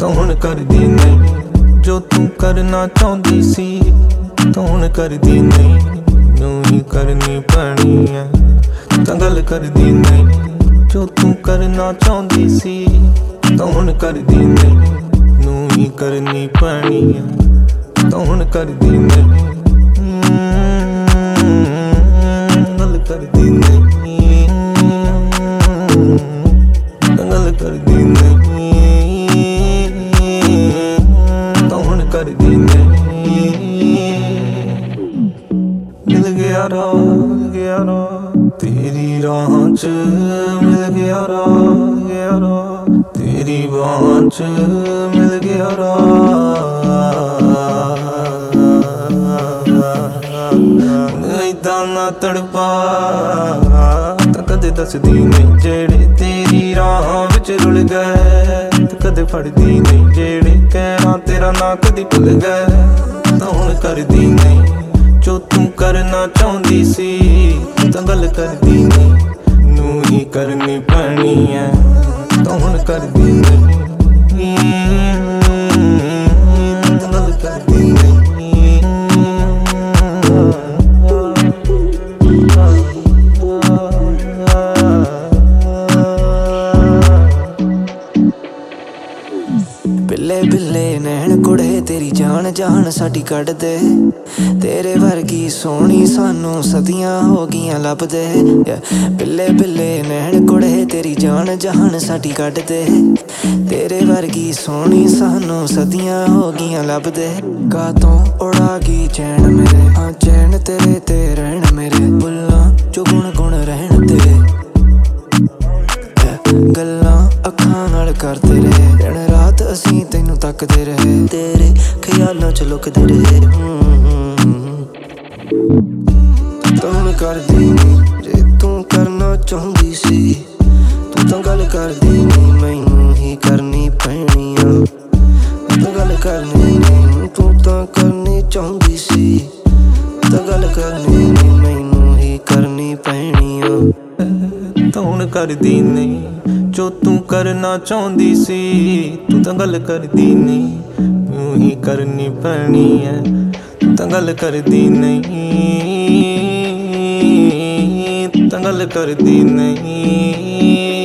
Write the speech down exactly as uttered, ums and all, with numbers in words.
ਤਾਂ ਹੁਣ ਕਰਦੀ ਨਹੀਂ ਜੋ ਤੂੰ ਕਰਨਾ ਚਾਹੁੰਦੀ ਸੀ, ਤਾਂ ਹੁਣ ਕਰਦੀ ਨਹੀਂ ਨੂੰ ਹੀ ਕਰਨੀ ਪੈਣੀ ਐ। ਤਾਂ ਗੱਲ ਕਰਦੀ ਨਹੀਂ ਜੋ ਤੂੰ ਕਰਨਾ ਚਾਹੁੰਦੀ ਸੀ, ਤਾਂ ਹੁਣ ਕਰਦੀ ਨਹੀਂ ਨੂੰ ਹੀ ਕਰਨੀ ਪੈਣੀ ਐ। ਤਾਂ ਹੁਣ ਕਰਦੀ ਨਹੀਂ ਗੱਲ ਕਰਦੀ ਨਹੀਂ, ਗੱਲ ਕਰਦੀ ਨਹੀਂ, ਤਾਂ ਹੁਣ ਕਰਦੀ ਨਹੀਂ। ਮਿਲ ਗਿਆ ਰਾਹ ਮਿਲ ਗਿਆ ਰਾਹ ਤੇਰੀ ਰਾਹਾਂ ਚ, ਮਿਲ ਗਿਆ ਰਾਹ ਗਿਆ ਰਾਹ ਤੇਰੀ ਬਾਹਾਂ ਚ, ਮਿਲ ਗਿਆ ਰਾਹ। ਏਦਾਂ ਨਾ ਤੜਪਾ ਤਾਂ ਕਦੇ ਦੱਸਦੀ ਨਹੀਂ ਜਿਹੜੇ ਤੇਰੀ ਰਾਹਾਂ ਵਿੱਚ ਰੁਲ ਗਏ, ਤੇ ਕਦੇ ਫੜਦੀ ਨਹੀਂ ਜਿਹੜੇ ਕਹਿਣਾ ਤੇਰਾ ਨਾ ਕਦੀ ਭੁੱਲ ਗਏ। ਤਾਂ ਹੁਣ ਕਰਦੀ ਨਹੀਂ ਜੋ ਤੂੰ ਕਰਨਾ ਚਾਹੁੰਦੀ ਸੀ, ਤਾਂ ਗੱਲ ਕਰਦੀ ਨਹੀਂ ਨੂੰ ਹੀ ਕਰਨੀ ਪੈਣੀ ਐ। ਤਾਂ ਹੁਣ ਕਰਦੀ ਨਹੀਂ ਗੱਲ ਕਰਦੀ ਨਹੀਂ। ਬਿੱਲੇ ਬਿੱਲੇ ਨੈਣ ਕੁੜੇ ਤੇਰੀ ਜਾਨ ਜਾਨ ਸਾਡੀ ਕੱਢ ਦੇ, ਤੇਰੇ ਵਰਗੀ ਸੋਹਣੀ ਸਾਨੂੰ ਸਦੀਆਂ ਹੋ ਗਈਆਂ ਲੱਭਦੇ। ਬਿੱਲੇ ਬਿੱਲੇ ਨੈਣ ਕੁੜੇ ਤੇਰੀ ਜਾਨ ਜਾਨ ਸਾਡੀ ਕੱਢ ਦੇ, ਤੇਰੇ ਵਰਗੀ ਸੋਹਣੀ ਸਾਨੂੰ ਸਦੀਆਂ ਹੋ ਗਈਆਂ ਲੱਭਦੇ। ਕਾਤੋਂ ਉਡਾ ਗਈ ਚੈਨ ਮੇਰੇ, ਹਾਂ ਚੈਨ ਤੇਰੇ ਤੇ ਰਹਿਣ ਮੇਰੇ, ਬੁੱਲਾਂ ਚੋ ਗੁਣ ਗੁਣ ਰਹਿਣ ਤੇਰੇ, ਗੱਲਾਂ ਅੱਖਾਂ ਨਾਲ ਕਰਦੇ ਰਹੇ ਦਿਨ ਰਾਤ ਅਸੀਂ ਤੈਨੂੰ ਤੱਕਦੇ ਰਹੇ, ਤੇਰੇ ਖਿਆਲਾਂ ਚ ਲੁਕਦੇ ਰਹੇ। ਤਾਂ ਹੁਣ ਕਰਦੀ ਨਹੀਂ ਜੇ ਤੂੰ ਕਰਨਾ ਚਾਹੁੰਦੀ ਸੀ, ਤੂੰ ਤਾਂ ਗੱਲ ਕਰਦੀ ਨਹੀਂ ਮੈਨੂੰ ਹੀ ਕਰਨੀ ਪੈਣੀ ਆ। ਤਾਂ ਗੱਲ ਕਰਨੀ ਨਹੀਂ ਤੂੰ ਤਾਂ ਕਰਨੀ ਚਾਹੁੰਦੀ ਸੀ, ਤਾਂ ਗੱਲ ਕਰਨੀ ਨਹੀਂ ਮੈਨੂੰ ਹੀ ਕਰਨੀ ਪੈਣੀ ਆ। ਤਾਂ ਹੁਣ ਕਰਦੀ ਨਹੀਂ ਜੋ ਤੂੰ ਕਰਨਾ ਚਾਹੁੰਦੀ ਸੀ, ਤੂੰ ਤਾਂ ਗੱਲ ਕਰਦੀ ਨਹੀਂ ਨੂੰ ਹੀ ਕਰਨੀ ਪੈਣੀ ਐ। ਤਾਂ ਗੱਲ ਕਰਦੀ ਨਹੀਂ, ਤਾਂ ਗੱਲ ਕਰਦੀ ਨਹੀਂ।